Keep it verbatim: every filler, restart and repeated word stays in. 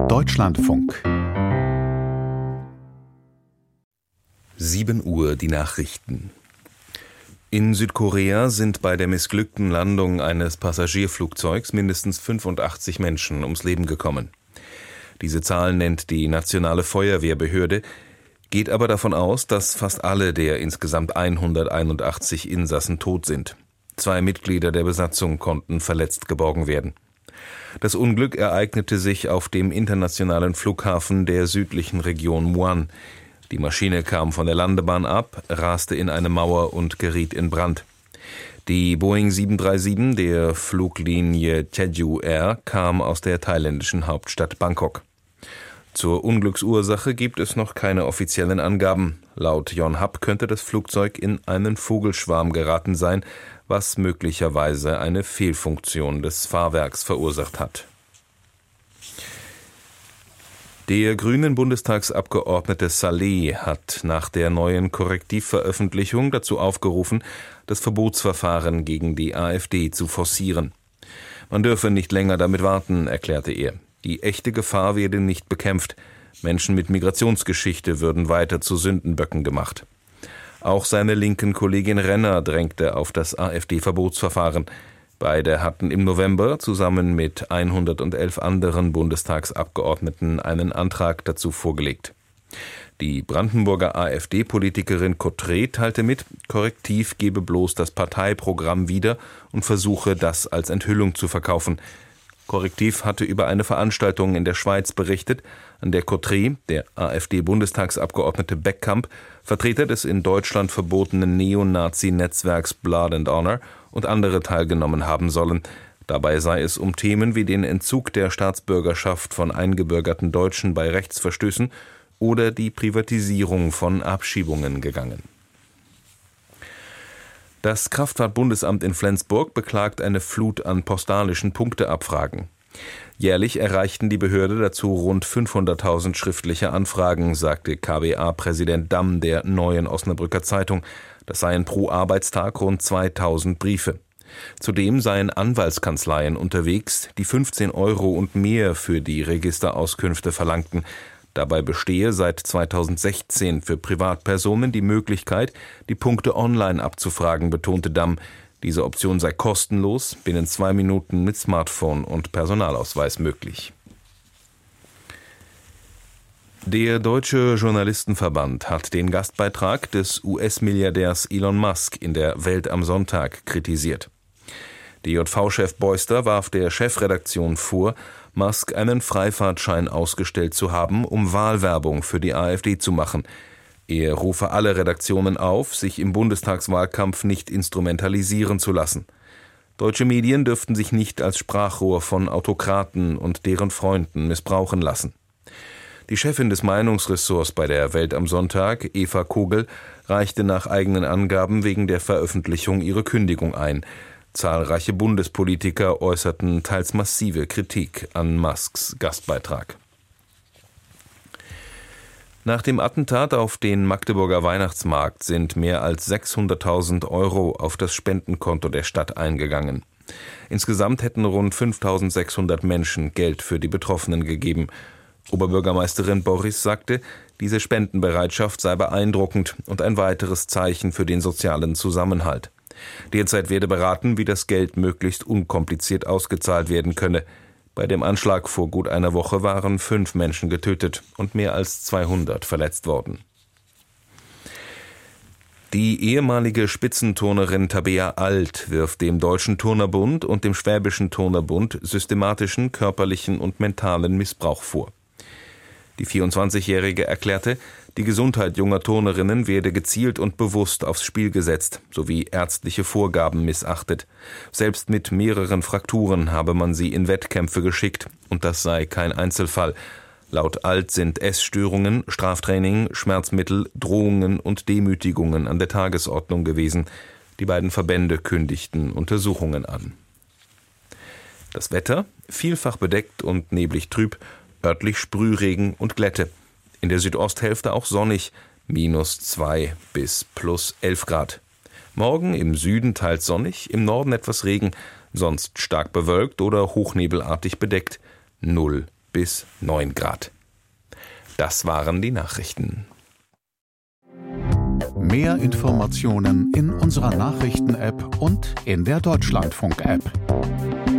Deutschlandfunk. sieben Uhr die Nachrichten. In Südkorea sind bei der missglückten Landung eines Passagierflugzeugs mindestens fünfundachtzig Menschen ums Leben gekommen. Diese Zahl nennt die nationale Feuerwehrbehörde, geht aber davon aus, dass fast alle der insgesamt hunderteinundachtzig Insassen tot sind. Zwei Mitglieder der Besatzung konnten verletzt geborgen werden. Das Unglück ereignete sich auf dem internationalen Flughafen der südlichen Region Muan. Die Maschine kam von der Landebahn ab, raste in eine Mauer und geriet in Brand. Die Boeing sieben drei sieben der Fluglinie Jeju Air kam aus der thailändischen Hauptstadt Bangkok. Zur Unglücksursache gibt es noch keine offiziellen Angaben. Laut Yonhap könnte das Flugzeug in einen Vogelschwarm geraten sein, was möglicherweise eine Fehlfunktion des Fahrwerks verursacht hat. Der grünen Bundestagsabgeordnete Saleh hat nach der neuen Korrektivveröffentlichung dazu aufgerufen, das Verbotsverfahren gegen die AfD zu forcieren. Man dürfe nicht länger damit warten, erklärte er. Die echte Gefahr werde nicht bekämpft. Menschen mit Migrationsgeschichte würden weiter zu Sündenböcken gemacht. Auch seine linken Kollegin Renner drängte auf das AfD-Verbotsverfahren. Beide hatten im November zusammen mit hundertelf anderen Bundestagsabgeordneten einen Antrag dazu vorgelegt. Die Brandenburger AfD-Politikerin Kottré teilte mit, Korrektiv gebe bloß das Parteiprogramm wieder und versuche, das als Enthüllung zu verkaufen. Korrektiv hatte über eine Veranstaltung in der Schweiz berichtet, an der Kottré, der AfD-Bundestagsabgeordnete Beckkamp, Vertreter des in Deutschland verbotenen Neonazi-Netzwerks Blood and Honor und andere teilgenommen haben sollen. Dabei sei es um Themen wie den Entzug der Staatsbürgerschaft von eingebürgerten Deutschen bei Rechtsverstößen oder die Privatisierung von Abschiebungen gegangen. Das Kraftfahrtbundesamt in Flensburg beklagt eine Flut an postalischen Punkteabfragen. Jährlich erreichten die Behörde dazu rund fünfhunderttausend schriftliche Anfragen, sagte K B A-Präsident Damm der Neuen Osnabrücker Zeitung. Das seien pro Arbeitstag rund zweitausend Briefe. Zudem seien Anwaltskanzleien unterwegs, die fünfzehn Euro und mehr für die Registerauskünfte verlangten. Dabei bestehe seit zweitausendsechzehn für Privatpersonen die Möglichkeit, die Punkte online abzufragen, betonte Damm. Diese Option sei kostenlos, binnen zwei Minuten mit Smartphone und Personalausweis möglich. Der Deutsche Journalistenverband hat den Gastbeitrag des U S-Milliardärs Elon Musk in der Welt am Sonntag kritisiert. D J V-Chef Beuster warf der Chefredaktion vor, Musk einen Freifahrtschein ausgestellt zu haben, um Wahlwerbung für die AfD zu machen. Er rufe alle Redaktionen auf, sich im Bundestagswahlkampf nicht instrumentalisieren zu lassen. Deutsche Medien dürften sich nicht als Sprachrohr von Autokraten und deren Freunden missbrauchen lassen. Die Chefin des Meinungsressorts bei der Welt am Sonntag, Eva Kogel, reichte nach eigenen Angaben wegen der Veröffentlichung ihre Kündigung ein. Zahlreiche Bundespolitiker äußerten teils massive Kritik an Musks Gastbeitrag. Nach dem Attentat auf den Magdeburger Weihnachtsmarkt sind mehr als sechshunderttausend Euro auf das Spendenkonto der Stadt eingegangen. Insgesamt hätten rund fünftausendsechshundert Menschen Geld für die Betroffenen gegeben. Oberbürgermeisterin Borries sagte, diese Spendenbereitschaft sei beeindruckend und ein weiteres Zeichen für den sozialen Zusammenhalt. Derzeit werde beraten, wie das Geld möglichst unkompliziert ausgezahlt werden könne. Bei dem Anschlag vor gut einer Woche waren fünf Menschen getötet und mehr als zweihundert verletzt worden. Die ehemalige Spitzenturnerin Tabea Alt wirft dem Deutschen Turnerbund und dem Schwäbischen Turnerbund systematischen körperlichen und mentalen Missbrauch vor. Die vierundzwanzigjährige erklärte, die Gesundheit junger Turnerinnen werde gezielt und bewusst aufs Spiel gesetzt, sowie ärztliche Vorgaben missachtet. Selbst mit mehreren Frakturen habe man sie in Wettkämpfe geschickt, und das sei kein Einzelfall. Laut Alt sind Essstörungen, Straftraining, Schmerzmittel, Drohungen und Demütigungen an der Tagesordnung gewesen. Die beiden Verbände kündigten Untersuchungen an. Das Wetter? Vielfach bedeckt und neblig trüb, örtlich Sprühregen und Glätte. In der Südosthälfte auch sonnig, minus zwei bis plus elf Grad. Morgen im Süden teils sonnig, im Norden etwas Regen, sonst stark bewölkt oder hochnebelartig bedeckt, null bis neun Grad. Das waren die Nachrichten. Mehr Informationen in unserer Nachrichten-App und in der Deutschlandfunk-App.